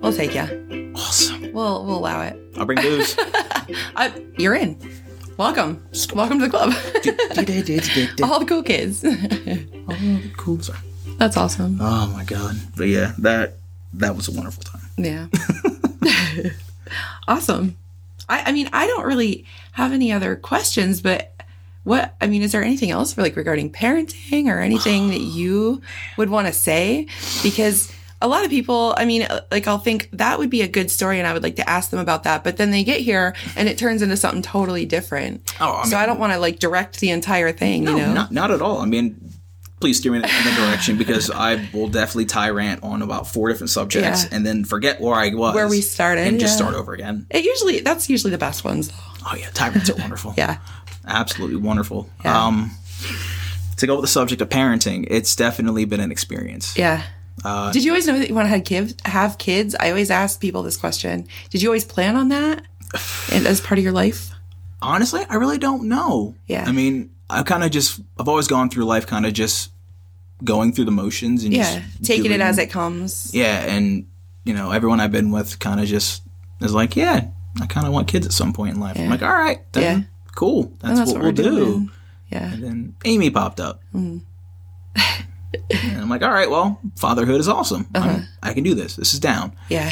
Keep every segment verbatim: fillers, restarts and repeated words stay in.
We'll take you. Awesome. We'll we'll allow it. I'll bring booze. I, you're in. Welcome. Welcome to the club. All the cool kids. All the cool stuff. That's awesome. Oh my god. But yeah, that that was a wonderful time. Yeah. Awesome. I, I mean, I don't really have any other questions, but what, I mean, is there anything else for like regarding parenting or anything that you would want to say? Because a lot of people, I mean, like I'll think that would be a good story and I would like to ask them about that, but then they get here and it turns into something totally different. Oh, I mean, so I don't want to like direct the entire thing, no, you know? Not, not at all. I mean, please steer me in the direction because I will definitely tyrant on about four different subjects Yeah. and then forget where I was. Where we started. And just yeah. start over again. It usually, that's usually the best ones. Oh yeah, tyrants are wonderful. Yeah. Absolutely wonderful. Yeah. Um, to go with the subject of parenting, it's definitely been an experience. Yeah. Uh, Did you always know that you want to have kids? Have kids? I always ask people this question. Did you always plan on that and as part of your life? Honestly, I really don't know. Yeah. I mean, I kind of just, I've always gone through life kind of just going through the motions and Yeah. just Taking doing, it as it comes. Yeah. And, you know, everyone I've been with kind of just is like, yeah, I kind of want kids at some point in life. Yeah. I'm like, all right, then, Yeah. cool. That's, that's what, what we'll we're do. doing. Yeah. And then Amy popped up. Mm. And I'm like, all right, well, fatherhood is awesome. Uh-huh. I'm, I can do this. This is down. Yeah.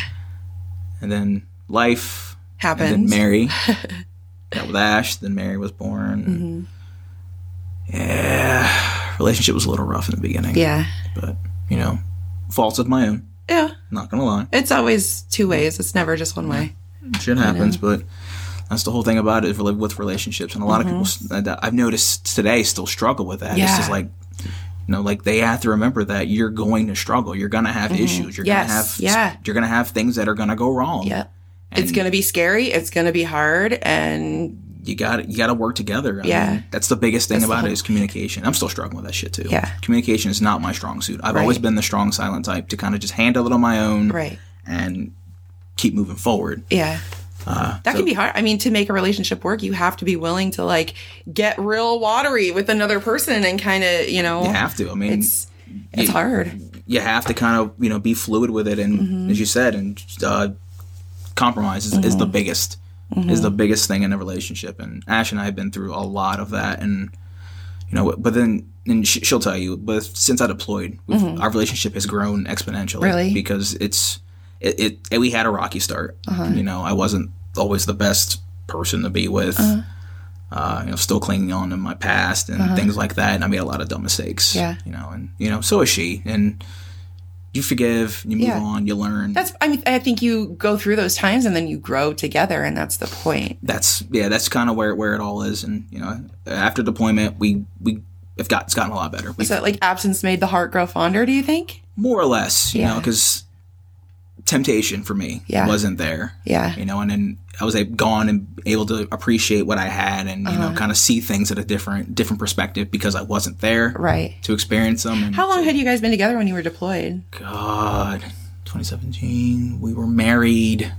And then life Happens. And then Mary. Got with Ash. Then Mary was born. Mm-hmm. Yeah. Relationship was a little rough in the beginning. Yeah. But, you know, faults of my own. Yeah. Not going to lie. It's always two ways. It's never just one way. Shit happens, but that's the whole thing about it with relationships. And a lot mm-hmm. of people, I've noticed today, still struggle with that. Yeah. It's just like, you know, like they have to remember that you're going to struggle. You're going to have mm-hmm. issues. You're yes. going to have, yeah. you're going to have things that are going to go wrong. Yeah. And it's going to be scary. It's going to be hard. And you got you got to work together. I yeah. mean, that's the biggest thing that's about whole... it is communication. I'm still struggling with that shit too. Yeah. Communication is not my strong suit. I've right. always been the strong, silent type to kind of just handle it on my own. Right. And keep moving forward. Yeah. Uh, that so, can be hard. I mean, to make a relationship work, you have to be willing to like get real watery with another person and kind of, you know. You have to. I mean, it's it's you, hard. You have to kind of, you know, be fluid with it. And mm-hmm. as you said, and uh, compromise is, mm-hmm. is the biggest, mm-hmm. is the biggest thing in a relationship. And Ash and I have been through a lot of that. And, you know, but then, and she, she'll tell you, but since I deployed, mm-hmm. our relationship has grown exponentially. Really? Because it's, it, it, it we had a rocky start. Uh-huh. You know, I wasn't always the best person to be with. Uh-huh. Uh, you know, still clinging on to my past and uh-huh. things like that. And I made a lot of dumb mistakes. Yeah. You know, and, you know, so is she. And you forgive, you move yeah. on, you learn. That's, I mean, I think you go through those times and then you grow together, and that's the point. That's, yeah, that's kind of where, where it all is. And, you know, after deployment, we, we have got, it's gotten a lot better. Is that like absence made the heart grow fonder, do you think? More or less, you yeah. know, because temptation for me yeah. wasn't there. Yeah. You know, and then I was gone and able to appreciate what I had and, you uh-huh. know, kind of see things at a different different perspective because I wasn't there. Right. To experience them. And how long to, had you guys been together when you were deployed? God, twenty seventeen. We were married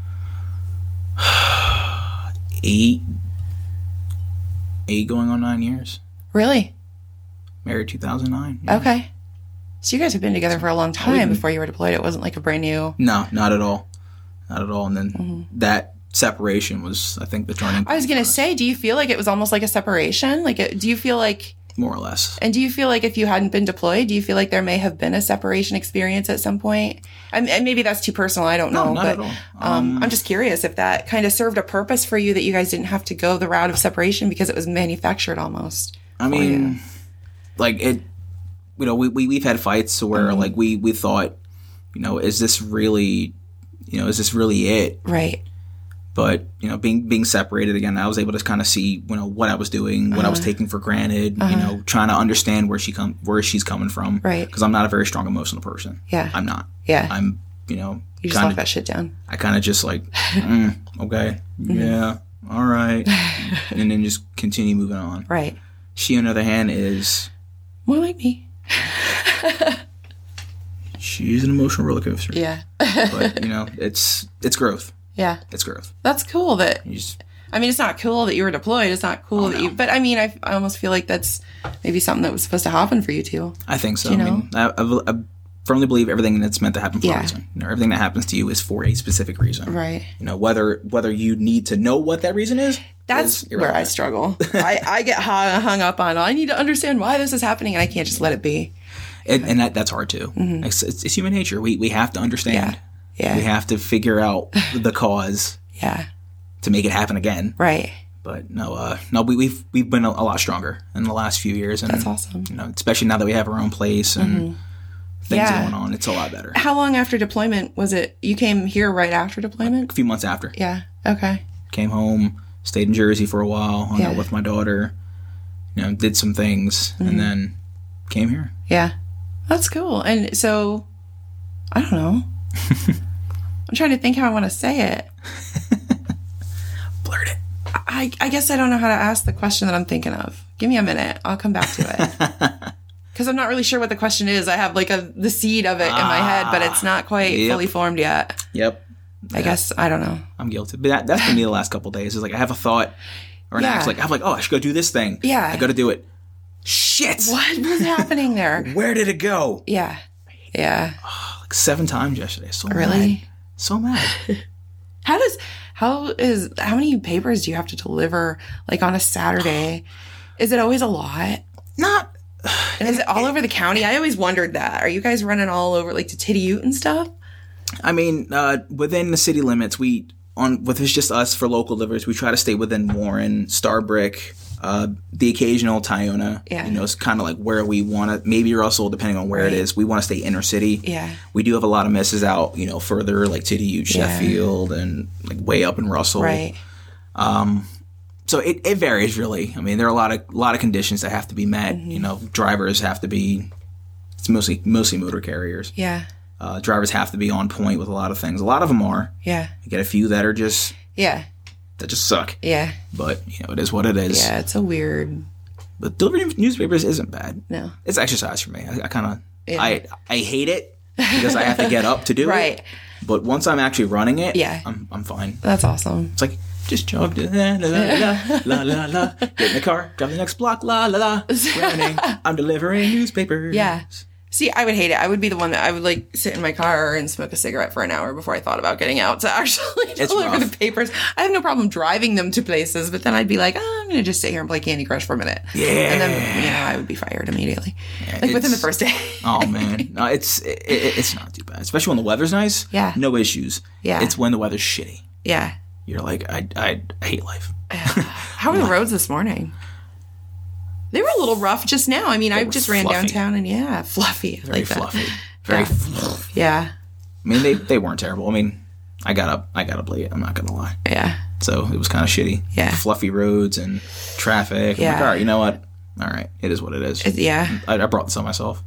eight, eight going on nine years. Really? Married two thousand nine. Yeah. Okay. So you guys have been together for a long time before you were deployed. It wasn't like a brand new... No, not at all. Not at all. And then mm-hmm. that separation was, I think, the turning point. I was going to say, do you feel like it was almost like a separation? Like, do you feel like... More or less. And do you feel like if you hadn't been deployed, do you feel like there may have been a separation experience at some point? I mean, and maybe that's too personal. I don't know. No, not but, at all. Um, um, I'm just curious if that kind of served a purpose for you, that you guys didn't have to go the route of separation because it was manufactured almost. I mean, you. like it... You know, we, we, we've had fights where, mm-hmm. like, we, we thought, you know, is this really, you know, is this really it? Right. But, you know, being being separated again, I was able to kind of see, you know, what I was doing, what uh-huh. I was taking for granted, uh-huh. you know, trying to understand where she come where she's coming from. Right. Because I'm not a very strong emotional person. Yeah. I'm not. Yeah. I'm, you know. You just lock that shit down. I kind of just like, mm, okay, mm-hmm. yeah, all right. And then just continue moving on. Right. She, on the other hand, is... More like me. She's an emotional roller coaster. Yeah. But, you know, it's it's growth. Yeah. It's growth. That's cool that... You just, I mean, it's not cool that you were deployed. It's not cool oh, that no. you... But, I mean, I, I almost feel like that's maybe something that was supposed to happen for you, too. I think so. You know? I mean, I, I've, I've firmly believe everything that's meant to happen for Yeah. a reason. You know, everything that happens to you is for a specific reason. Right. You know, whether whether you need to know what that reason is. That's is where I irrelevant. struggle. I, I get hung, hung up on, I need to understand why this is happening, and I can't just let it be. And, and that, that's hard too. It's, it's, it's human nature. We we have to understand. Yeah. Yeah. We have to figure out the cause Yeah. to make it happen again. Right. But no, uh, no, we, we've we've been a, a lot stronger in the last few years, and That's awesome. you know, especially now that we have our own place and things Yeah. going on, it's a lot better. How long after deployment was it? You came here right after deployment? A few months after, Yeah. Okay. came home, stayed in Jersey for a while, hung Yeah. out with my daughter, you know, did some things, and then came here. Yeah. That's cool. And so, I don't know. I'm trying to think how I want to say it. Blurt it. I, I guess I don't know how to ask the question that I'm thinking of. Give me a minute. I'll come back to it. Because I'm not really sure what the question is. I have like a the seed of it in my head, but it's not quite Yep. fully formed yet. Yep, I guess, I don't know. I'm guilty. But that, that's been me the last couple of days. Is like I have a thought or an Yeah. act, like I'm like, oh, I should go do this thing. Yeah. I got to do it. Shit. What was happening there? Where did it go? Yeah. Yeah. Like seven times yesterday. So Really? mad. So mad. How does, how is, how many papers do you have to deliver like on a Saturday? Is it always a lot? Not. And is it all over the county? I always wondered that. Are you guys running all over like to Tidiute and stuff? I mean, uh, within the city limits, we on with it's just us for local deliveries. We try to stay within Warren, Starbrick, uh, the occasional Tyona. Yeah. You know, it's kind of like where we want to. Maybe Russell, depending on where Right. it is. We want to stay inner city. Yeah. We do have a lot of misses out, you know, further like Tidiute, Yeah. Sheffield, and like way up in Russell. Right. So it, it varies really. I mean, there are a lot of lot of conditions that have to be met. Mm-hmm. You know, drivers have to be. It's mostly mostly motor carriers. Yeah. Uh, drivers have to be on point with a lot of things. A lot of them are. Yeah. You get a few that are just Yeah. that just suck. Yeah. But you know, it is what it is. Yeah. It's a weird, But delivering newspapers isn't bad. no. It's exercise for me. I, I kind of Yeah. I I hate it because I have to get up to do Right. it. But once I'm actually running it, Yeah. I'm I'm fine. That's awesome. It's like just jog to la la la la la la. Get in the car, drive the next block, la la la. Running. I'm delivering newspapers. Yeah. See, I would hate it. I would be the one that I would like sit in my car and smoke a cigarette for an hour before I thought about getting out to actually deliver rough. the papers. I have no problem driving them to places, but then I'd be like, oh, I'm going to just sit here and play Candy Crush for a minute. Yeah. And then, you know, I would be fired immediately. like within the it's- first day. Oh man, no, it's it, it- it's not too bad, especially when the weather's nice. Yeah. no issues. Yeah. it's when the weather's shitty. Yeah. You're like, I I, I hate life. How were the roads this morning? They were a little rough just now. I mean, I were just ran fluffy. downtown and yeah, fluffy. Very like that. fluffy. Very. Yeah. fluffy. Yeah. I mean, they they weren't terrible. I mean, I got up I got up late. I'm not gonna lie. Yeah. So it was kind of shitty. Yeah. Fluffy roads and traffic. I'm Yeah. like, all right, you know what? All right, it is what it is. It- yeah. I, I brought this on myself.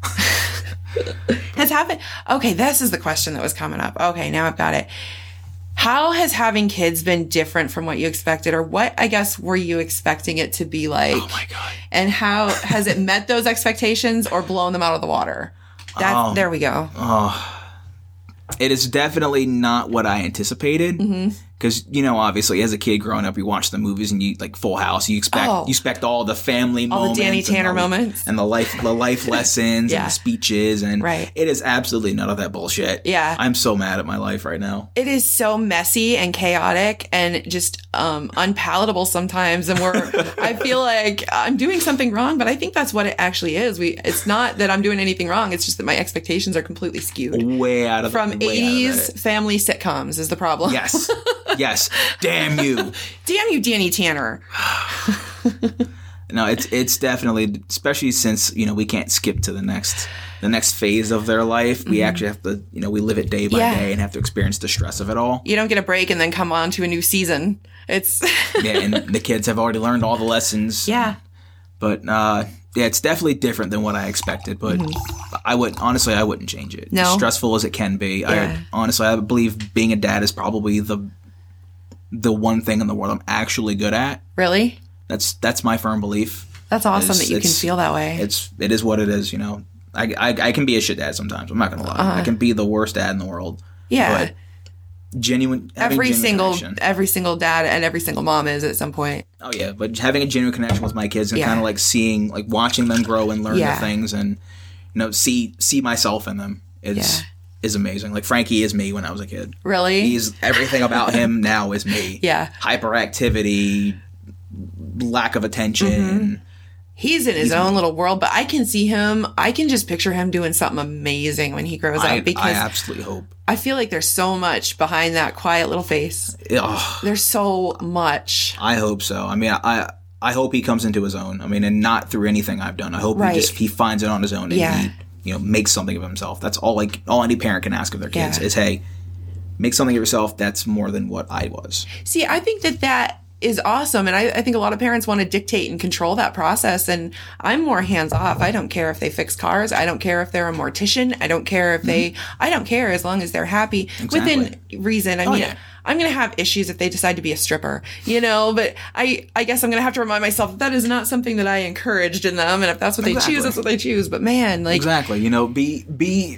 Has happened. Okay, this is the question that was coming up. Okay, now I've got it. How has having kids been different from what you expected, or what, I guess, were you expecting it to be like? Oh my god. And how has it met those expectations or blown them out of the water? That, Oh. There we go. It is definitely not what I anticipated. Because, you know, obviously, as a kid growing up, you watch the movies and you, like, Full House, you expect Oh. you expect all the family All the moments. Danny and Tanner the- moments. And the life the life lessons Yeah. and the speeches. And Right. it is absolutely none of that bullshit. Yeah. I'm so mad at my life right now. It is so messy and chaotic and just um, unpalatable sometimes. And we're, I feel like I'm doing something wrong, but I think that's what it actually is. We, it's not that I'm doing anything wrong. It's just that my expectations are completely skewed. Way out of From way out of eighties it. family sitcoms is the problem. Yes. Yes. Damn you. Damn you, Danny Tanner. No, it's it's definitely, especially since, you know, we can't skip to the next the next phase of their life. We actually have to, you know, we live it day by Mm-hmm. Yeah. day and have to experience the stress of it all. You don't get a break and then come on to a new season. It's Yeah, and the kids have already learned all the lessons. yeah, But uh, yeah, it's definitely different than what I expected. But I wouldn't, honestly, I wouldn't change it. Mm-hmm. No? As stressful as it can be. Yeah. I honestly, I believe being a dad is probably the the one thing in the world I'm actually good at. really. That's that's my firm belief. That's awesome It's- that you can it's- feel that way. It's it is what it is. You know, I I, I can be a shit dad sometimes. I'm not gonna lie. I can be the worst dad in the world. Uh-huh. Yeah. But genuine having Every genuine single connection. every single dad and every single mom is at some point. Oh yeah, but having a genuine connection with my kids and Yeah. kind of like seeing, like watching them grow and learn Yeah. the things, and you know, see see myself in them is Yeah. is amazing. Like Frankie is me when I was a kid. Really? He's everything about him now is me. Yeah. Hyperactivity, lack of attention. Mm-hmm. He's in his own little world, but I can see him. I can just picture him doing something amazing when he grows I, up because I absolutely hope. I feel like there's so much behind that quiet little face. Ugh, There's so much. I hope so. I mean, I I hope he comes into his own. I mean, and not through anything I've done. I hope Right. he just he finds it on his own and Yeah. he you know makes something of himself. That's all like all any parent can ask of their kids Yeah. is, hey, make something of yourself that's more than what I was. See, I think that that is awesome. And I, I think a lot of parents want to dictate and control that process. And I'm more hands off. I don't care if they fix cars. I don't care if they're a mortician. I don't care if they, I don't care as long as they're happy Exactly. within reason. I Oh, mean, yeah. I'm going to have issues if they decide to be a stripper, you know, but I, I guess I'm going to have to remind myself that that is not something that I encouraged in them. And if that's what they Exactly. choose, that's what they choose. But man, like, Exactly. You know, be be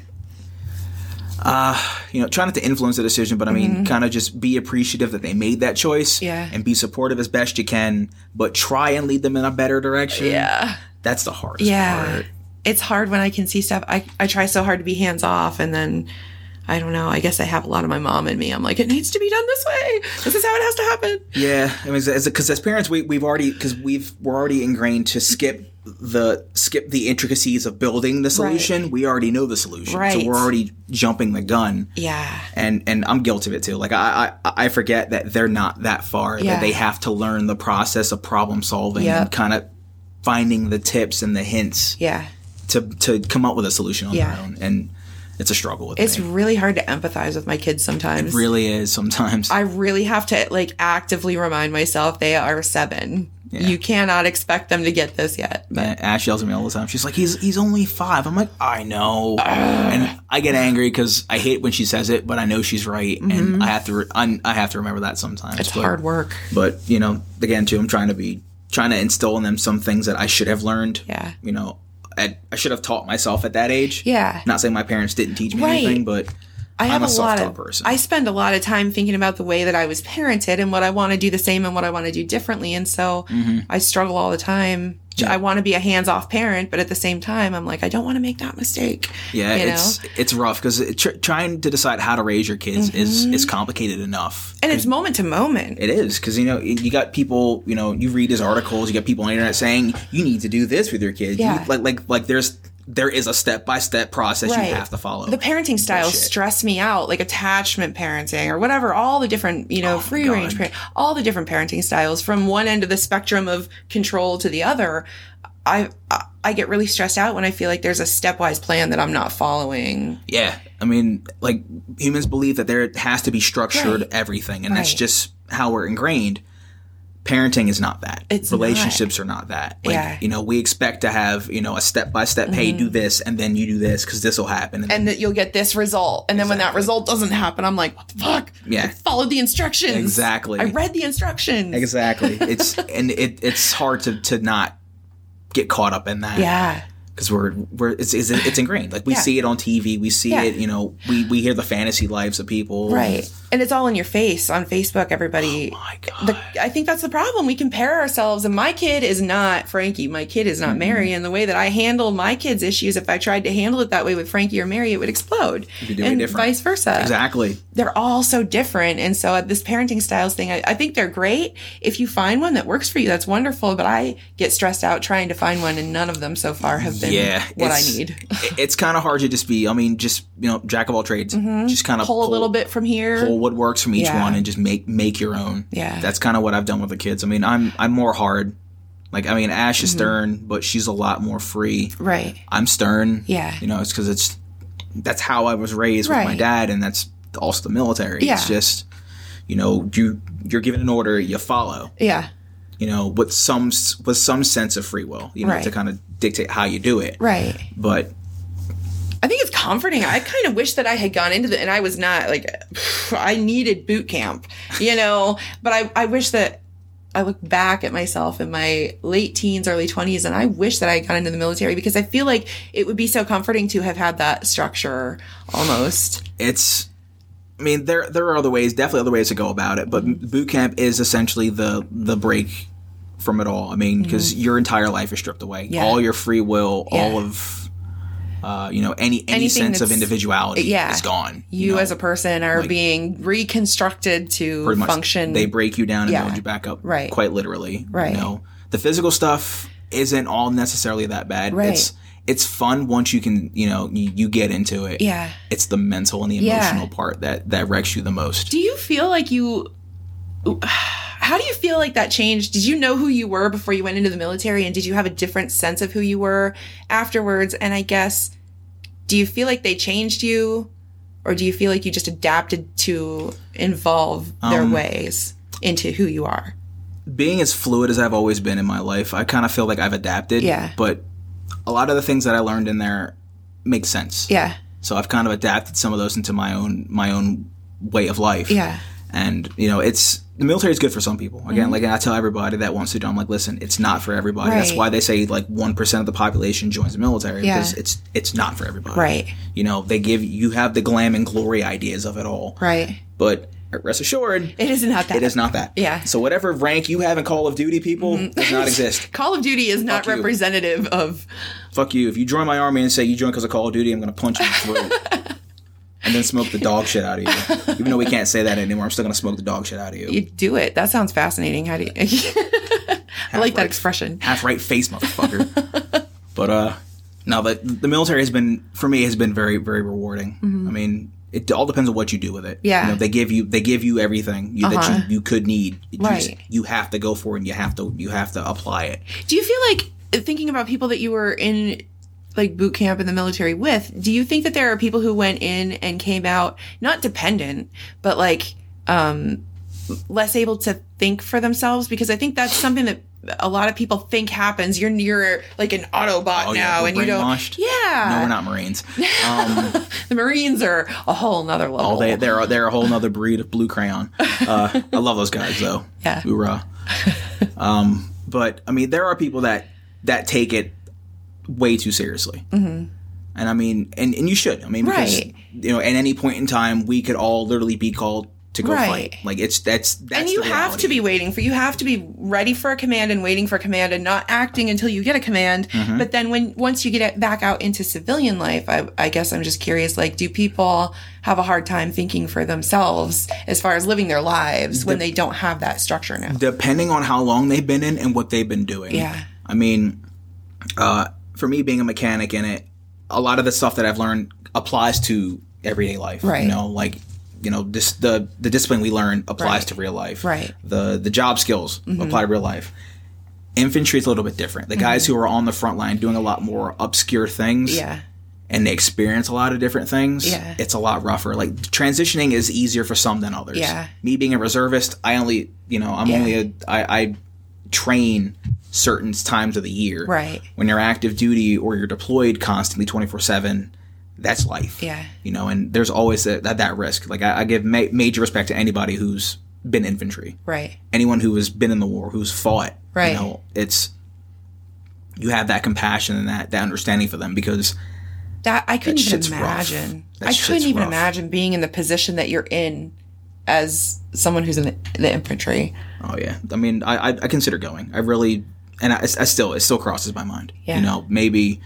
uh you know, try not to influence the decision, but I mean kind of just be appreciative that they made that choice. Yeah. And be supportive as best you can, but try and lead them in a better direction. yeah. That's the hardest Yeah. part. It's hard when I can see stuff. I, I try so hard to be hands off, and then I don't know. I guess I have a lot of my mom in me. I'm like, it needs to be done this way. This is how it has to happen. Yeah, I mean, because as, as parents, we we've already because we've we're already ingrained to skip the skip the intricacies of building the solution. Right. We already know the solution, Right. so we're already jumping the gun. Yeah. And and I'm guilty of it too. Like I I, I forget that they're not that far. Yeah. That they have to learn the process of problem solving Yep. and kind of finding the tips and the hints Yeah. to to come up with a solution on Yeah. their own. And it's a struggle with It's me. really hard to empathize with my kids sometimes. It really is sometimes. I really have to like actively remind myself they are seven. Yeah. You cannot expect them to get this yet. But Yeah, Ash yells at me all the time. She's like, "He's he's only five." I'm like, "I know," and I get angry because I hate when she says it, but I know she's right, and I have to re- I, I have to remember that sometimes. it's but, hard work. But you know, again, too, I'm trying to be trying to instill in them some things that I should have learned. Yeah. You know, at, I should have taught myself at that age. Yeah. Not saying my parents didn't teach me Right. anything, but I have I'm a, a, lot self-taught of. person. I spend a lot of time thinking about the way that I was parented and what I want to do the same and what I want to do differently, and so I struggle all the time. Yeah. I want to be a hands-off parent, but at the same time, I'm like, I don't want to make that mistake. Yeah, you it's know? it's rough because it, tr- trying to decide how to raise your kids is is complicated enough. And it's moment to moment. It is because you know you got people, you know, you read his articles, you got people on the internet saying you need to do this with your kids. Yeah. You, like like like there's there is a step by step process Right. you have to follow. The parenting styles Bullshit. stress me out, like attachment parenting or whatever, all the different, you know, Oh, free God. range, parent, all the different parenting styles from one end of the spectrum of control to the other. I, I I get really stressed out when I feel like there's a stepwise plan that I'm not following. Yeah, I mean, like humans believe that there has to be structured Right. everything, and that's Right. just how we're ingrained. Parenting is not that. It's Relationships are not that. Like, Yeah. you know, we expect to have, you know, a step by step, hey, do this, and then you do this because this will happen. And, And that you'll get this result. And then when that Exactly. result doesn't happen, I'm like, what the fuck? Yeah. I followed the instructions. Exactly. I read the instructions. exactly. It's and it it's hard to to not get caught up in that. Yeah. Because we're we're it's, it's it's ingrained. Like we Yeah. see it on T V, we see Yeah. it. You know, we we hear the fantasy lives of people. Right. And it's all in your face on Facebook, everybody. Oh my God. The, I think that's the problem. We compare ourselves, and my kid is not Frankie. My kid is not Mm-hmm. Mary. And the way that I handle my kids' issues, if I tried to handle it that way with Frankie or Mary, it would explode. be doing and different. vice versa. Exactly. They're all so different. And so at this parenting styles thing, I, I think they're great. If you find one that works for you, that's wonderful. But I get stressed out trying to find one, and none of them so far have been Yeah. what I it's- need. it- It's kind of hard to just be. I mean, just you know, jack of all trades. Just kind of Pull a little bit from here. pull what works from each Yeah. one and just make make your own. Yeah. That's kind of what I've done with the kids. I mean, I'm I'm more hard. Like I mean, Ash Mm-hmm. is stern, but she's a lot more free. Right. I'm stern. Yeah. You know, it's because it's that's how I was raised with my Right. dad, and that's also the military. Yeah. It's just, you know, you you're given an order, you follow. Yeah. You know, with some with some sense of free will, you know, Right. to kind of dictate how you do it. Right. But I think it's comforting. I kind of wish that I had gone into the, and I was not like, I needed boot camp, you know, but I, I wish that I look back at myself in my late teens, early twenties, and I wish that I had gone into the military because I feel like it would be so comforting to have had that structure almost. it's, I mean, there there are other ways, definitely other ways to go about it. But boot camp is essentially the the break from it all. I mean, because your entire life is stripped away, Yeah. all your free will, Yeah. all of Uh, you know, any any Anything sense of that's- individuality yeah. is gone. You know? as a person are like- being reconstructed to Pretty much, function. they break you down and Yeah. build you back up, Right. quite literally. Right. You know, the physical stuff isn't all necessarily that bad. Right. It's it's fun once you can, you know, you, you get into it. Yeah. It's the mental and the Yeah. emotional part that that wrecks you the most. Do you feel like you... How do you feel like that changed? Did you know who you were before you went into the military, and did you have a different sense of who you were afterwards? And I guess, do you feel like they changed you, or do you feel like you just adapted to involve their Um, ways into who you are? Being as fluid as I've always been in my life, I kind of feel like I've adapted. Yeah. But a lot of the things that I learned in there make sense. Yeah. So I've kind of adapted some of those into my own my own way of life. Yeah. And, you know, it's the military is good for some people. Again, like I tell everybody that wants to do, I'm like, listen, it's not for everybody. That's Right. why they say like one percent of the population joins the military, Yeah. because it's it's not for everybody. Right. You know, they give you have the glam and glory ideas of it all. Right. But rest assured, It is not that. it is not that. Yeah. So whatever rank you have in Call of Duty, people, does not exist. Call of Duty is not Fuck you. representative of... Fuck you. If you join my army and say you join because of Call of Duty, I'm going to punch you in the throat. And then smoke the dog shit out of you. Even though we can't say that anymore, I'm still going to smoke the dog shit out of you. You do it. That sounds fascinating. How do you... I like that right. expression. Half right face, motherfucker. But, uh, no, the, the military has been, for me, has been very, very rewarding. I mean, it all depends on what you do with it. Yeah. You know, they give you, they give you everything you, Uh-huh. that you, you could need. You Right. just- you have to go for it and you have to, you have to apply it. Do you feel like, thinking about people that you were in like boot camp in the military with, do you think that there are people who went in and came out not dependent, but like um less able to think for themselves? Because I think that's something that a lot of people think happens. You're you're like an Autobot Oh, yeah, now, we're and you don't. brainwashed? Yeah, No, we're not Marines. Um, the Marines are a whole nother level. Oh, they, they're they're a whole nother breed of blue crayon. Uh, I love those guys though. Yeah. Hoorah. Um, but I mean, there are people that that take it way too seriously. Mm-hmm. And I mean, and, and you should. I mean, because Right. you know, at any point in time, we could all literally be called to go Right. fight. Like it's that's that's and you the have reality. to be waiting for you have to be ready for a command and waiting for a command and not acting until you get a command. Mm-hmm. But then when once you get it back out into civilian life, I, I guess I'm just curious, like, do people have a hard time thinking for themselves as far as living their lives when they don't have that structure now? Depending on how long they've been in and what they've been doing. Yeah. I mean, uh, for me being a mechanic in it, a lot of the stuff that I've learned applies to everyday life. Right. You know, like, you know, this the the discipline we learn applies Right. to real life. Right. The the job skills apply to real life. Infantry is a little bit different. The guys who are on the front line doing a lot more obscure things. Yeah. And they experience a lot of different things. Yeah. It's a lot rougher. Like transitioning is easier for some than others. Yeah. Me being a reservist, I only, you know, I'm Yeah. only a, I, I train certain times of the year. Right. When you're active duty or you're deployed constantly twenty-four seven, that's life. Yeah. You know, and there's always that, that, that risk. Like I, I give ma- major respect to anybody who's been infantry. Right. Anyone who has been in the war, who's fought. Right. You know, it's, you have that compassion and that, that understanding for them because That I couldn't That even shit's rough. imagine. That I shit's couldn't even rough. imagine being in the position that you're in as someone who's in the, the infantry. Oh yeah, I mean, I I, I consider going. I really, and I, I still it still crosses my mind. Yeah. You know, maybe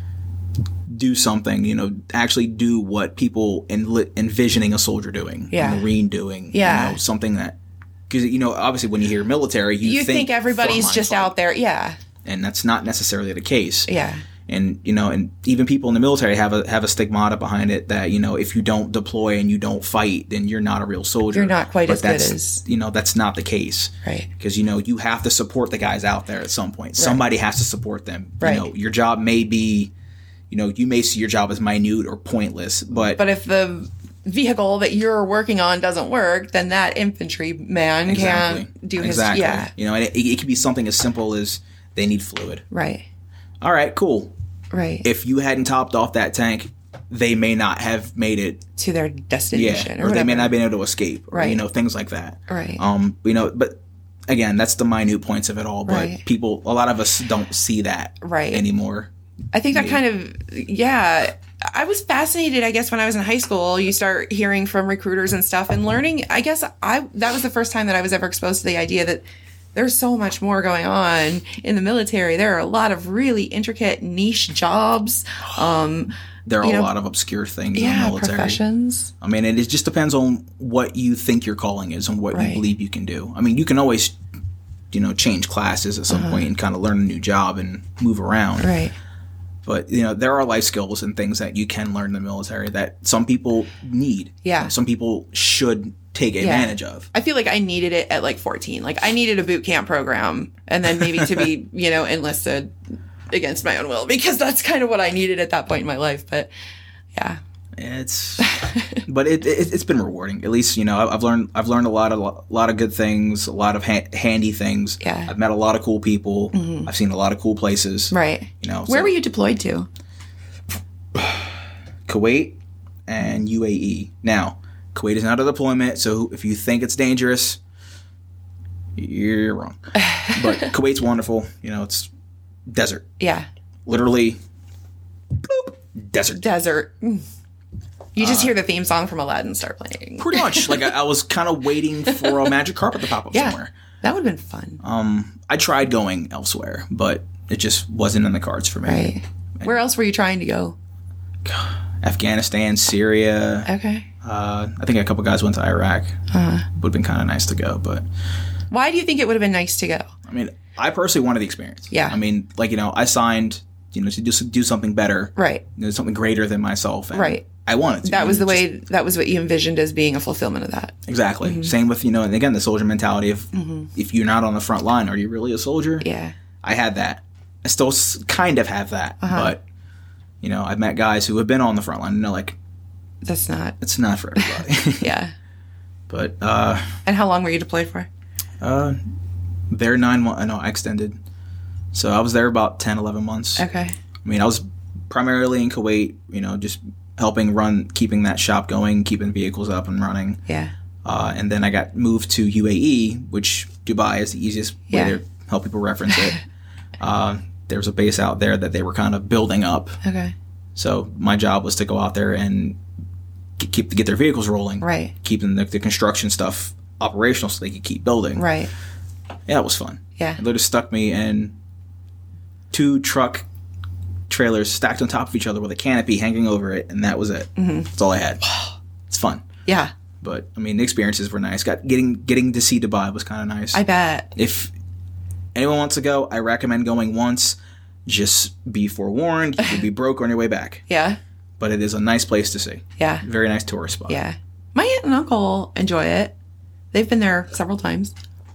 do something. You know, actually do what people enli- envisioning a soldier doing, Yeah. a Marine doing. Yeah. You know, something that because you know, obviously, when you hear military, you, You think, everybody's frontline just fight, out there. Yeah. and that's not necessarily the case. Yeah. And you know, and even people in the military have a have a stigmata behind it that you know, if you don't deploy and you don't fight, then you're not a real soldier. You're not quite But as good that's, as- you know, that's not the case. Right. Because you know, you have to support the guys out there at some point. Somebody has to support them. Right. You know, your job may be, you know, you may see your job as minute or pointless, but, But if the vehicle that you're working on doesn't work, then that infantry man exactly, can't do his. exactly. Yeah. You know, and it, it could be something as simple as they need fluid. Right. All right, cool. Right. If you hadn't topped off that tank, they may not have made it. to their Yeah, destination. or, or they may whatever. not have been able to escape. Or, Right. You know, things like that. Right. Um, you know, but again, that's the minute points of it all. But Right. people, a lot of us don't see that Right. anymore. I think that kind of, yeah. I was fascinated, I guess, when I was in high school. You start hearing from recruiters and stuff and learning. I guess I that was the first time that I was ever exposed to the idea that there's so much more going on in the military. There are a lot of really intricate niche jobs. Um, there are you a know, lot of obscure things yeah, in the military. Professions. I mean, and it just depends on what you think your calling is and what Right. you believe you can do. I mean, you can always, you know, change classes at some Uh-huh. point and kind of learn a new job and move around. Right. But, you know, there are life skills and things that you can learn in the military that some people need. Yeah. Some people should take advantage of. I feel like I needed it at like fourteen. Like I needed a boot camp program and then maybe to be, you know, enlisted against my own will because that's kind of what I needed at that point in my life. But yeah. It's, but it, it it's been rewarding. At least, you know, I've learned I've learned a lot of a lot of good things, a lot of ha- handy things. Yeah. I've met a lot of cool people. I've seen a lot of cool places. Right. You know, Where so- were you deployed to? Kuwait and U A E. Now, Kuwait is not a deployment, so if you think it's dangerous, you're wrong. But Kuwait's wonderful. You know, it's desert. Yeah. Literally, bloop, desert. Desert. Mm. You Uh, just hear the theme song from Aladdin start playing. Pretty much. Like, I, I was kind of waiting for a magic carpet to pop up Yeah. somewhere. That would have been fun. Um, I tried going elsewhere, but it just wasn't in the cards for me. Right. Where else were you trying to go? Afghanistan, Syria. Okay. Uh, I think a couple guys went to Iraq. Uh-huh. Would have been kind of nice to go, but Why do you think it would have been nice to go? I mean, I personally wanted the experience. Yeah. I mean, like, you know, I signed, you know, to do, do something better. Right. You know, something greater than myself. And Right. I wanted to. That was the Just- way, that was what you envisioned as being a fulfillment of that. Exactly. Mm-hmm. Same with, you know, and again, the soldier mentality of if you're not on the front line, are you really a soldier? Yeah. I had that. I still s- kind of have that. Uh-huh. But, you know, I've met guys who have been on the front line and they're like, That's not. it's not for everybody. Yeah. But, uh, And how long were you deployed for? uh, they're nine months. I know, I extended. So I was there about ten, eleven months. Okay. I mean, I was primarily in Kuwait, you know, just helping run, keeping that shop going, keeping vehicles up and running. Yeah. Uh, and then I got moved to U A E, which Dubai is the easiest Yeah. way to help people reference it. uh, there was a base out there that they were kind of building up. Okay. So my job was to go out there and k- keep get their vehicles rolling, Right. keeping the, the construction stuff operational so they could keep building. Right. Yeah, it was fun. Yeah. It literally stuck me in two truck trailers stacked on top of each other with a canopy hanging over it, and that was it. Mm-hmm. That's all I had. It's fun. Yeah. But I mean, the experiences were nice. Got getting getting to see Dubai was kind of nice. I bet. If anyone wants to go, I recommend going once. Just be forewarned, you could be broke on your way back. Yeah. But it is a nice place to see. Yeah. Very nice tourist spot. Yeah. My aunt and uncle enjoy it. They've been there several times.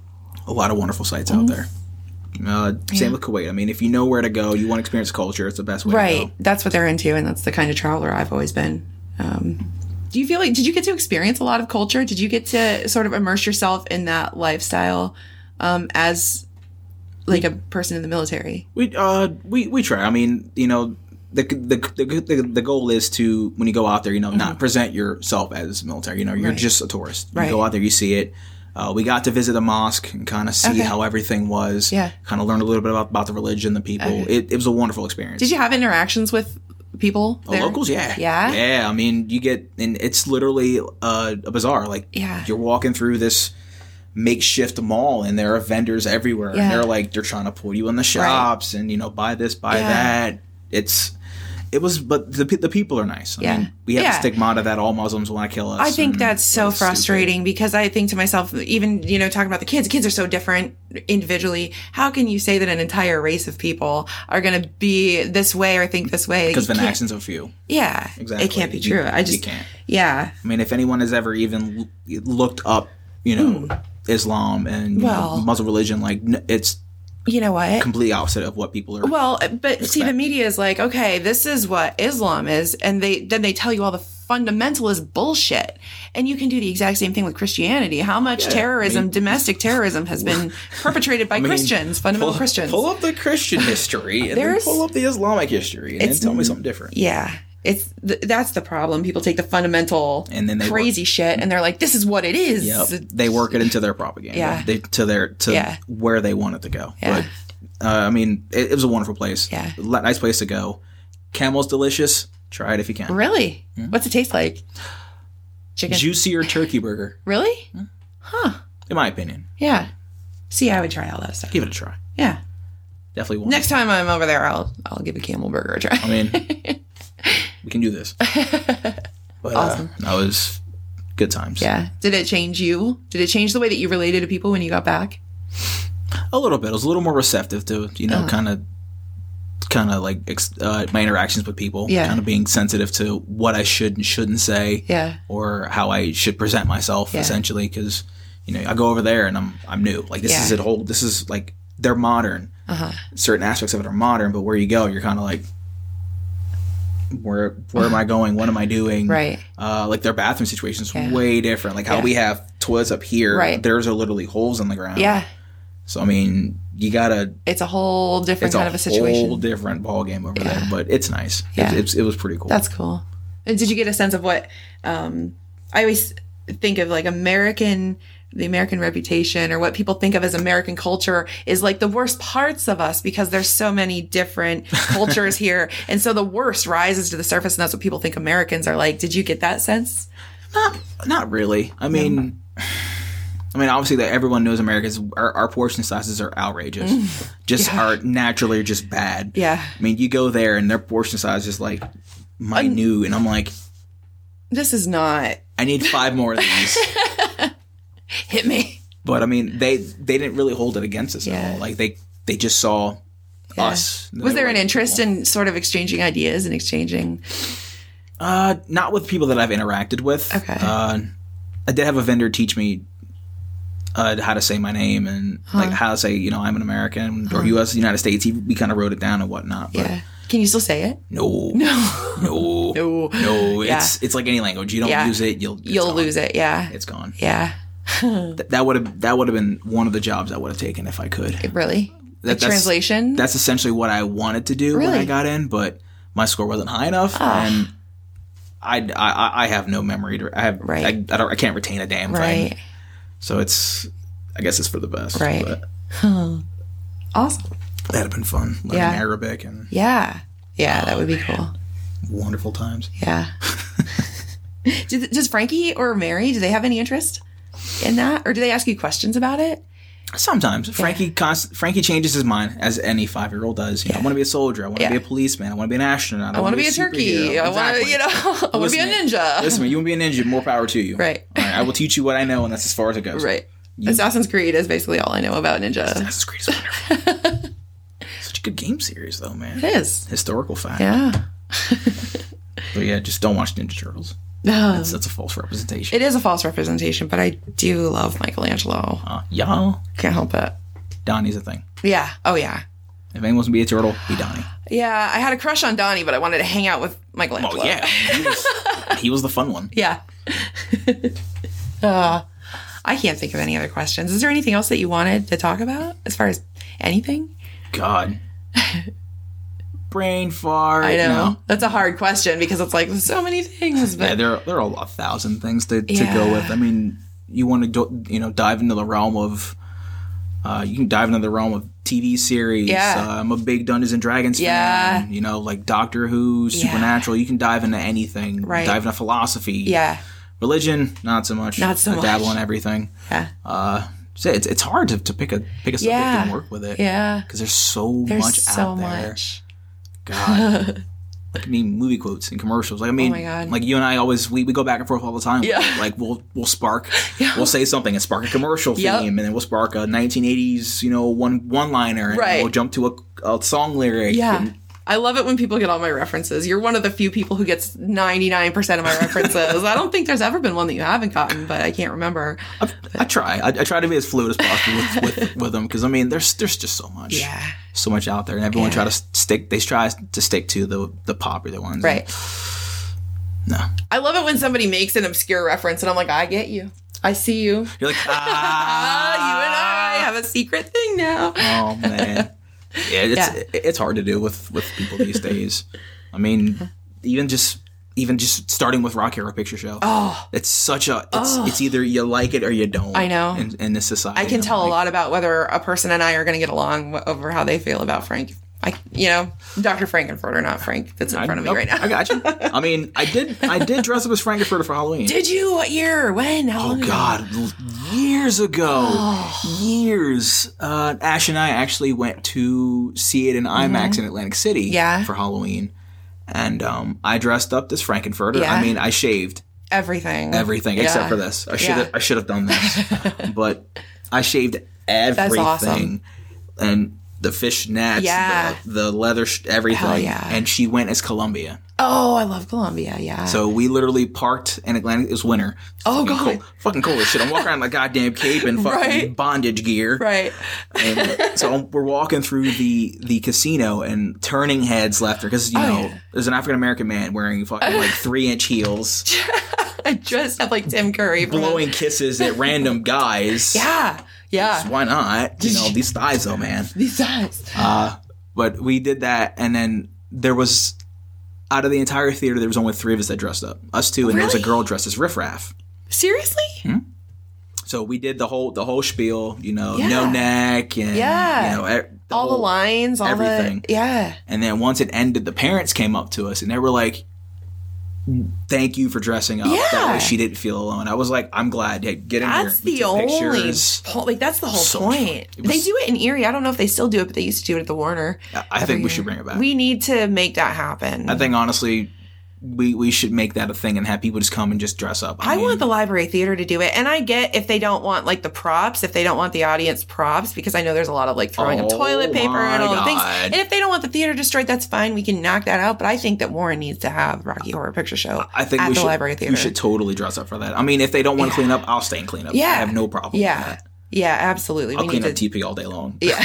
A lot of wonderful sites out there. Uh, same Yeah. with Kuwait. I mean, if you know where to go, you want to experience culture, it's the best way to Right. go. That's what they're into, and that's the kind of traveler I've always been. Um, do you feel like, did you get to experience a lot of culture? Did you get to sort of immerse yourself in that lifestyle um, as like a person in the military? We uh we we try. I mean, you know, the the the the, the goal is to, when you go out there, you know, not present yourself as military. You know, you're Right. just a tourist. You Right. go out there, you see it. Uh, we got to visit a mosque and kind of see Okay. how everything was. Yeah. Kind of learn a little bit about, about the religion, the people. Okay. It, it was a wonderful experience. Did you have interactions with people Oh, there? locals, yeah, Yeah? yeah. I mean, you get, and it's literally uh, a bazaar. Like, Yeah. you're walking through this makeshift mall, and there are vendors everywhere. Yeah. And they're like, they're trying to pull you in the shops, and you know, buy this, buy Yeah. that. It's, it was, but the pe- the people are nice. I Yeah. mean, we have Yeah. the stigmata that all Muslims want to kill us. I think and that's so it's stupid. frustrating because I think to myself, even, you know, talking about the kids, kids are so different individually. How can you say that an entire race of people are going to be this way or think this way? Because You of the can't- actions of few. Yeah. Exactly. It can't be You- true. I you just, can't. yeah. I mean, if anyone has ever even l- looked up, you know, Islam and you Hmm. Well- know, Muslim religion, like n- it's You know what? completely opposite of what people are. Well, but see, the Respect. media is like, okay, this is what Islam is, and they then they tell you all the fundamentalist bullshit, and you can do the exact same thing with Christianity. How much Yeah, terrorism, I mean- domestic terrorism, has been perpetrated by I mean, Christians, fundamental pull, Christians? Pull up the Christian history and then There's- pull up the Islamic history and then It's- tell me something different. Yeah, it's th- that's the problem. People take the fundamental And then they crazy shit, and they're like, this is what it is. Yep. They work it into their propaganda. Yeah. They, to their to Yeah. where they want it to go. Yeah. But uh, I mean, it, it was a wonderful place. Yeah. L- nice place to go. Camel's delicious. Try it if you can. Really? What's it taste like? Chicken? Juicier turkey burger, Really? in my opinion. Yeah. See, I would try all that stuff. Give it a try. Yeah. Definitely one. Next time I'm over there, I'll I'll give a camel burger a try. I mean, we can do this. But Awesome. uh, that was good times. Yeah. Did it change you? Did it change the way that you related to people when you got back? A little bit. I was a little more receptive to, you know, Uh-huh. kind of, kind of like ex- uh, my interactions with people. Yeah. Kind of being sensitive to what I should and shouldn't say. Yeah. Or how I should present myself, Yeah. essentially, because you know I go over there and I'm I'm new. Like this Yeah. is a whole. This is like they're modern. Uh-huh. Certain aspects of it are modern, but where you go, you're kind of like, where where am I going? What am I doing? Right. Uh, like their bathroom situation is Yeah. way different. Like how Yeah. we have toilets up here, Right. theirs are literally holes in the ground. Yeah. So I mean, you gotta. It's a whole different It's kind a of a situation. whole different ball game over Yeah. there, but it's nice. Yeah. It's, it's, it was pretty cool. That's cool. And did you get a sense of what um, I always think of like American, the American reputation or what people think of as American culture is like the worst parts of us because there's so many different cultures here. And so the worst rises to the surface and that's what people think Americans are like. Did you get that sense? Not, not really. I mean, I mean, obviously that everyone knows Americans, our, our portion sizes are outrageous. Just Yeah. are naturally just bad. Yeah. I mean, you go there and their portion size is like minute, and I'm like, This is not. I need five more of these. Hit me. But I mean, they they didn't really hold it against us Yeah. at all. Like they they just saw Yeah. us. Was They there were an like, interest in sort of exchanging ideas and exchanging? Uh, not with people that I've interacted with. Okay. Uh, I did have a vendor teach me uh, how to say my name and like how to say, you know, I'm an American or U S United States. He, we kind of wrote it down and whatnot. But Yeah. Can you still say it? no, no, no, No. no. Yeah. It's it's like any language. You don't Yeah. use it, you'll it's You'll gone. lose it. Yeah. It's gone. Yeah. Th- that would have that would have been one of the jobs I would have taken if I could. Really? That- Like that's- translation? That's essentially what I wanted to do when Really? I got in, but my score wasn't high enough, Ah. and I, I I have no memory. To, I have Right. I, I don't I can't retain a damn Right. thing. So it's I guess it's for the best. Right. But Awesome. that'd have been fun. Learning Yeah. Arabic and Yeah. Yeah, that would be cool. wonderful times. Yeah. Did, does Frankie or Mary, do they have any interest in that? Or do they ask you questions about it? Sometimes Frankie const- Frankie changes his mind as any five year old does. You know, I want to be a soldier. I want to Yeah. be a policeman. I want to be an astronaut. I want to be a turkey. I want to, you know, I want to be a Listen, ninja. Listen, man, you want to be a ninja, more power to you. Right. All right. I will teach you what I know, and that's as far as it goes. Right. Assassin's Creed is basically all I know about ninja. Assassin's Creed is wonderful. Such a good game series, though, man. It is. Historical fact. Yeah. But yeah, just don't watch Ninja Turtles. No. That's, that's a false representation. It is a false representation, but I do love Michelangelo. Uh, y'all, Can't help it. Donnie's a thing. Yeah. Oh, yeah. If anyone wants to be a turtle, be Donnie. Yeah. I had a crush on Donnie, but I wanted to hang out with Michelangelo. Oh yeah, he was, he was the fun one. Yeah. uh, I can't think of any other questions. Is there anything else that you wanted to talk about as far as anything? God. Brain fart. I know. No. That's a hard question because it's like there's so many things. But Yeah, there, there are a thousand things to, to Yeah. go with. I mean, you want to do, you know dive into the realm of, uh, you can dive into the realm of T V series. Yeah. Uh, I'm a big Dungeons and Dragons Yeah. fan. You know, like Doctor Who, Yeah. Supernatural. You can dive into anything. Right. Dive into philosophy. yeah. Religion, not so much. Not so I dabble much. in everything. Yeah. Uh, so it's it's hard to, to pick a pick a subject Yeah. and work with it. Yeah. Because there's so There's much so out there. much. God. Like I mean, movie quotes and commercials. Like I mean, Oh my God. like you and I always we, we go back and forth all the time. Yeah. Like we'll we'll spark Yeah. we'll say something and spark a commercial Yep. theme, and then we'll spark a nineteen eighties you know one one liner, and Right. we'll jump to a, a song lyric. Yeah. and- I love it when people get all my references. You're one of the few people who gets ninety-nine percent of my references. I don't think there's ever been one that you haven't gotten, but I can't remember. I, I try. I, I try to be as fluid as possible with with, with them because I mean, there's there's just so much. Yeah. So much out there, and everyone Yeah. try to stick. They try to stick to the the popular ones. Right. No. I love it when somebody makes an obscure reference and I'm like, I get you. I see you. You're like, Ah, ah, you and I have a secret thing now. Oh man, yeah, it's Yeah. it- it's hard to do with with people these days. I mean, even just even just starting with Rocky Horror Picture Show. Oh, It's such a it's it's either you like it or you don't. I know. In, in this society, I can I'm tell a like, lot about whether a person and I are going to get along w- over how they feel about Frank I, you know, Doctor Frankenfurter, not Frank that's in I, front of me nope, right now. I got you. I mean, I did I did dress up as Frankenfurter for Halloween. Did you? What year? When? How Oh long ago? God, years ago, years. Uh, Ash and I actually went to see it in IMAX in Atlantic City Yeah. for Halloween, and um, I dressed up as Frankenfurter. Yeah. I mean, I shaved Everything. everything except Yeah. for this. I should Yeah. have I should have done this, but I shaved everything. awesome. And the fishnets, Yeah. the, the leather, sh- everything. Hell yeah. And she went as Columbia. Oh, I love Columbia. Yeah. So we literally parked in Atlantic. It was winter. Oh, fucking God. cold, fucking cold as shit. I'm walking around in my goddamn cape and fucking Right. bondage gear. right. And so we're walking through the the casino and turning heads left because you Oh, know yeah. there's an African American man wearing fucking like three inch heels, I dressed up like Tim Curry. From blowing kisses at random guys. Yeah. Yeah. Why not? You know these thighs though, man. These eyes. Uh, but we did that, and then there was out of the entire theater, there was only three of us that dressed up. Us two, and there was a Really? girl dressed as Riff Raff. Seriously? So we did the whole the whole spiel, you know, Yeah. no neck and Yeah. you know e- the All the whole- lines, all everything. the yeah. And then once it ended, the parents came up to us and they were like, "Thank you for dressing up. That Yeah. way she didn't feel alone." I was like, "I'm glad. Hey, get in That's here." We the took only pictures. po- like that's the whole So much fun. point. It was- They do it in Erie. I don't know if they still do it, but they used to do it at the Warner. I- I think we should bring it back. We need to make that happen. I think honestly, we we should make that a thing and have people just come and just dress up. I mean, want the library theater to do it. And I get if they don't want like the props, if they don't want the audience props, because I know there's a lot of like throwing Oh up toilet paper and my all the things. God. And if they don't want the theater destroyed, that's fine. We can knock that out. But I think that Warren needs to have Rocky Horror Picture Show I think at we the should, library theater. we should totally dress up for that. I mean, if they don't want to clean up, I'll stay and clean up. Yeah. I have no problem Yeah. with that. Yeah, absolutely. I'll we clean need up to. T P all day long. Yeah.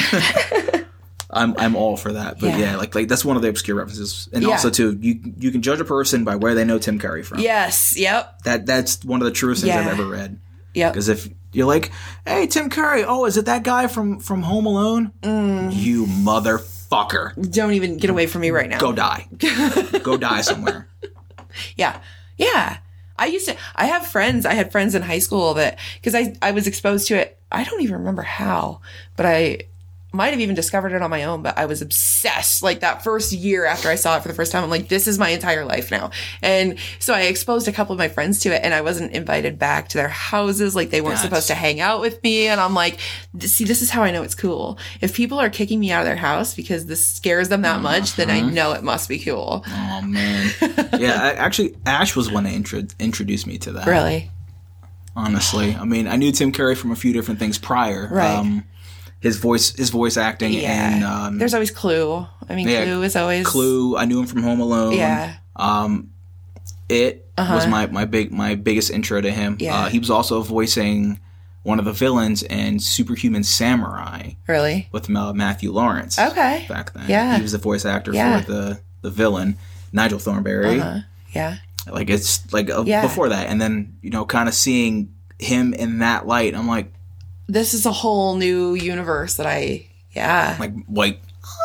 I'm I'm all for that. But yeah, Yeah. like like that's one of the obscure references. And Yeah. also too, you you can judge a person by where they know Tim Curry from. Yes. Yep. That that's one of the truest things Yeah. I've ever read. Yep. Because if you're like, "Hey, Tim Curry, oh, is it that guy from from Home Alone?" Mm. You motherfucker, Don't even get away from me right now. go die, go die somewhere. Yeah. Yeah. I used to, I have friends, I had friends in high school that, because I, I was exposed to it. I don't even remember how, but I might have even discovered it on my own, but I was obsessed. Like that first year after I saw it for the first time, I'm like, this is my entire life now. And so I exposed a couple of my friends to it and I wasn't invited back to their houses. Like they weren't That's- supposed to hang out with me. And I'm like, see, this is how I know it's cool. If people are kicking me out of their house because this scares them that much, then I know it must be cool. Oh man, yeah. I, actually, Ash was one that intro- introduced me to that. Really? Honestly, I mean, I knew Tim Curry from a few different things prior. Right. Um, his voice, his voice acting, Yeah. and um, There's always Clue. I mean, yeah, Clue is always Clue. I knew him from Home Alone. Yeah. Um, it was my, my big my biggest intro to him. Uh-huh. Yeah. Uh, he was also voicing one of the villains in Superhuman Samurai Really? with Ma- Matthew Lawrence. Okay. Back then, Yeah. he was the voice actor Yeah. for the the villain Nigel Thornberry. Uh-huh. Yeah. Like it's like uh, Yeah. before that, and then you know, kind of seeing him in that light, I'm like, This is a whole new universe that I, yeah. like like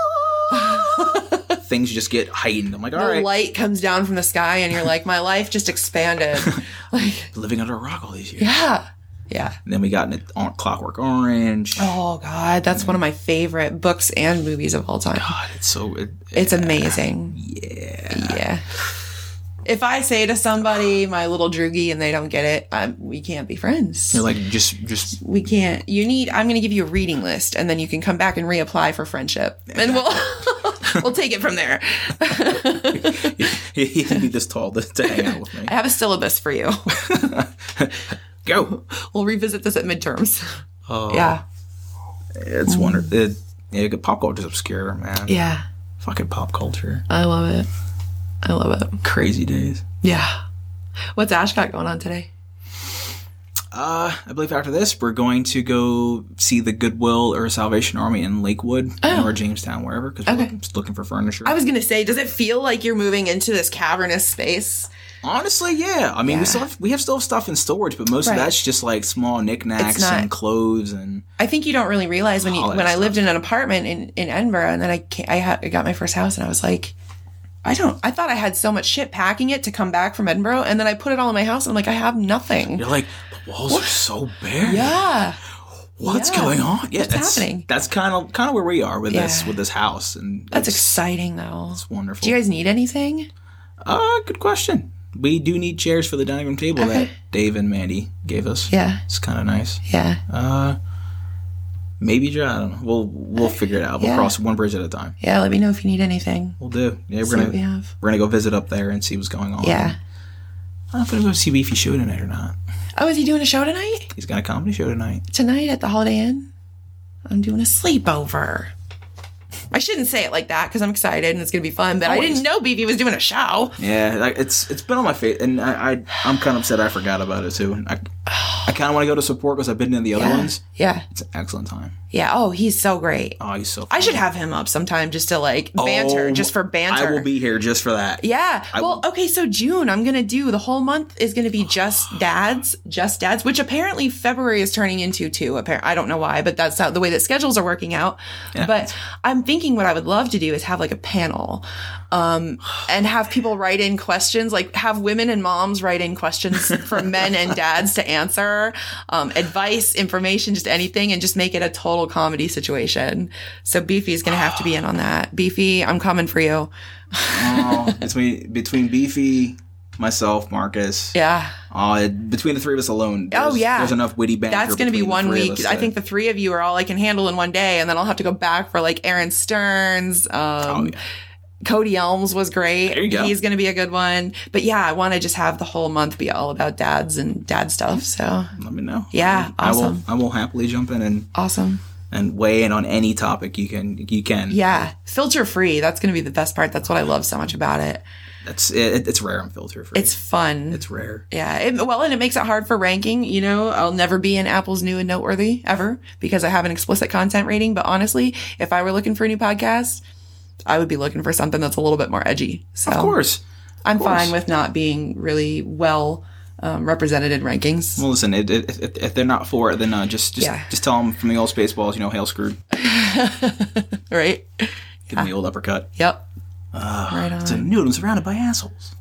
things just get heightened. I'm like, all the right, light comes down from the sky and you're like, my life just expanded. Like, living under a rock all these years. yeah. Yeah. And then we got into on Clockwork Orange. Oh, God. That's one of my favorite books and movies of all time. God, it's so it, It's amazing. yeah. Yeah. If I say to somebody, my little droogie, and they don't get it, um, we can't be friends. You're like just just We can't. You need. I'm going to give you a reading list, and then you can come back and reapply for friendship, and we'll we'll take it from there. you need to be this tall to, to hang out with me. I have a syllabus for you. Go. We'll revisit this at midterms. Oh, Yeah. it's wonderful. It, yeah, pop culture's obscure, man. Yeah. Fucking pop culture. I love it. I love it. Crazy days. Yeah. What's Ash got going on today? Uh, I believe after this, we're going to go see the Goodwill or Salvation Army in Lakewood Oh. or Jamestown, wherever, because we're Okay. looking, just looking for furniture. I was going to say, does it feel like you're moving into this cavernous space? Honestly, yeah. I mean, Yeah. we still have, we have still have stuff in storage, but most Right. of that's just like small knickknacks It's not- and clothes and I think you don't really realize when you All that when I stuff. lived in an apartment in, in Edinburgh, and then I ca- I, ha- I got my first house, and I was like, I don't. I thought I had so much shit packing it to come back from Edinburgh, and then I put it all in my house, and I'm like, I have nothing. you're like, the walls are so bare. Yeah. what's Yeah. going on? Yeah, What's that's happening? That's kind of kind of where we are with this Yeah. with this house, and That's it's, exciting, though. it's wonderful. Do you guys need anything? Uh, good question. We do need chairs for the dining room table Okay. that Dave and Mandy gave us. Yeah. It's kind of nice. Yeah. Uh, maybe, I don't know. We'll we'll figure it out. We'll Yeah. cross one bridge at a time. Yeah, let me know if you need anything. We'll do. Yeah, we're See gonna what we have. we're gonna go visit up there and see what's going on. Yeah. I don't know if I'm gonna go see Beefy show tonight or not. Oh, is he doing a show tonight? He's got a comedy show tonight. Tonight at the Holiday Inn? I'm doing a sleepover. I shouldn't say it like that because I'm excited and it's going to be fun, but Always. I didn't know Beefy was doing a show. Yeah, like, it's it's been on my face, and I, I I'm kind of upset I forgot about it too. I I kind of want to go to support because I've been in the other Yeah. ones. Yeah. It's an excellent time. Yeah. Oh, he's so great. Oh, he's so. I Fun. should have him up sometime just to like banter, Oh, just for banter. I will be here just for that. Yeah. I well, will- okay. So June, I'm going to do the whole month is going to be just dads, just dads, which apparently February is turning into too. Apparently, I don't know why, but that's how the way that schedules are working out. Yeah. But I'm thinking what I would love to do is have like a panel, um, and have people write in questions, like have women and moms write in questions for men and dads to answer, um, advice, information, just anything, and just make it a total comedy situation. So Beefy's going to have to be in on that. Beefy, I'm coming for you. Oh, between between Beefy, myself, Marcus. Yeah. Oh, it, between the three of us alone. there's- Oh, yeah. There's enough witty banter. That's going to be between the one three of week. us I that- think the three of you are all I can handle in one day, and then I'll have to go back for like Aaron Stearns. Um, Oh, yeah. Cody Elms was great. There you go. He's going to be a good one. But yeah, I want to just have the whole month be all about dads and dad stuff. So Let me know. Yeah, I will. awesome. I will happily jump in and awesome. and weigh in on any topic you can. You can. Yeah. Filter free. That's going to be the best part. That's what I love so much about it. That's it. It's rare. I'm filter free. It's fun. It's rare. Yeah. It, well, and it makes it hard for ranking. You know, I'll never be in Apple's new and noteworthy ever because I have an explicit content rating. But honestly, if I were looking for a new podcast, I would be looking for something that's a little bit more edgy. So Of course. I'm course. fine with not being really well um, represented in rankings. Well, listen. It, it, if, if they're not for it, then uh, just just Yeah. just tell them from the old Spaceballs. You know, hail screwed. Right? Give them the old uppercut. Yep. Uh, Right on. It's a noodle surrounded by assholes.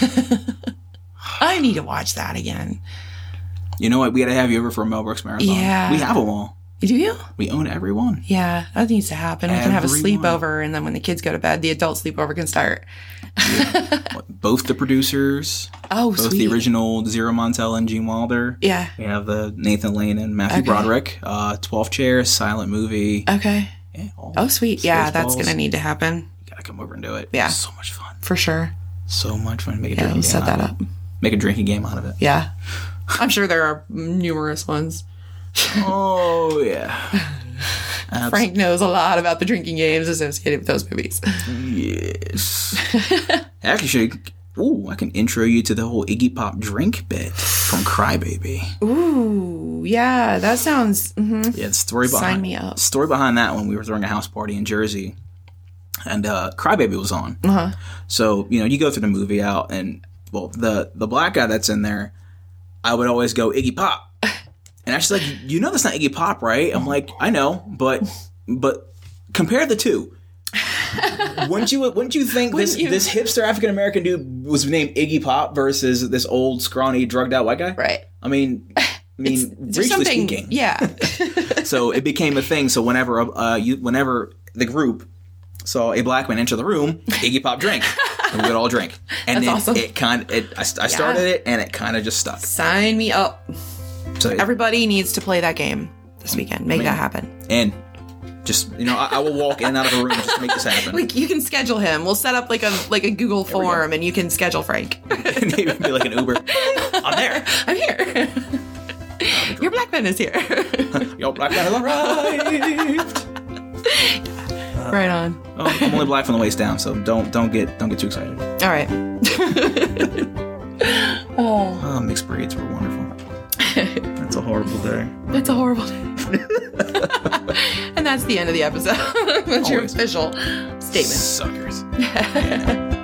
I need to watch that again. You know what? We got to have you over for a Mel Brooks marathon. Yeah. We have them all. Do you? We own every one. Yeah, that needs to happen. We can have a Everyone. sleepover, and then when the kids go to bed, the adult sleepover can start. What, both the producers, Oh, both sweet. the original Zero Montel and Gene Wilder. Yeah. We have the Nathan Lane and Matthew Okay. Broderick. Uh, twelve Chairs, silent movie. Okay. Yeah, all Oh, sweet. Yeah, that's Spaceballs. going to need to happen You gotta come over and do it. Yeah. It's so much fun. for sure. So much fun. Make a Yeah, drinking we'll game set out that of up. it. Make a drinking game out of it. Yeah. I'm sure there are numerous ones. Oh yeah. Abs- Frank knows a lot about the drinking games associated with those movies. Yes. Actually, should ooh, I can intro you to the whole Iggy Pop drink bit from Crybaby. Ooh, yeah, that sounds. mhm. Yeah, the story Sign behind me up. story behind that one. We were throwing a house party in Jersey, and uh, Crybaby was on. Uh-huh. So you know, you go through the movie out, and well, the the black guy that's in there, I would always go Iggy Pop, and actually like, you know, that's not Iggy Pop, right? I'm like, I know, but but compare the two. wouldn't you wouldn't you think Wouldn't this you? this hipster African American dude was named Iggy Pop versus this old scrawny drugged out white guy? Right. I mean, I mean, There's racially something. speaking, Yeah. so it became a thing. So whenever uh, you, whenever the group saw a black man enter the room, Iggy Pop drink, and we would all drink. And That's then awesome. it kind of, it, I, I started it, and it kind of just stuck. Sign me up. So it- Everybody needs to play that game this weekend. Make that happen. and just you know, I, I will walk in and out of a room just to make this happen. Like you can schedule him. We'll set up like a like a Google we go. form, and you can schedule Frank. And maybe be like an Uber. I'm there. I'm here. Your black man is here. Yo, black man has arrived. Right on. Oh, I'm only black from the waist down, so don't don't get don't get too excited. All right. Oh, Oh, mixed breeds were wonderful. That's a horrible day. that's a horrible day. And that's the end of the episode. That's your Always. official statement. Suckers. Yeah.